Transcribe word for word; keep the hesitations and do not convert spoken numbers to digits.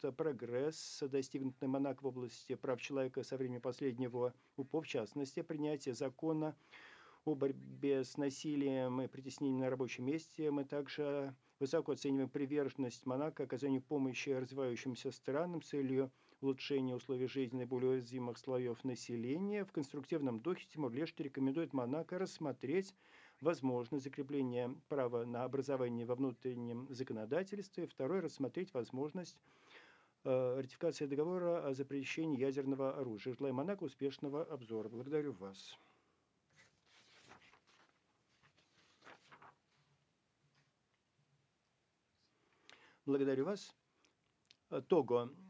прогресс, достигнутый Монако в области прав человека со времени последнего УПО, в частности, принятие закона о борьбе с насилием и притеснением на рабочем месте. Мы также высоко оцениваем приверженность Монако оказанию помощи развивающимся странам с целью улучшения условий жизни наиболее уязвимых слоев населения. В конструктивном духе Тимур-Лешти рекомендует Монако рассмотреть возможность закрепления права на образование во внутреннем законодательстве. Второе, рассмотреть возможность э, ратификации договора о запрещении ядерного оружия. Желаю Монако успешного обзора. Благодарю вас. Благодарю вас. Того.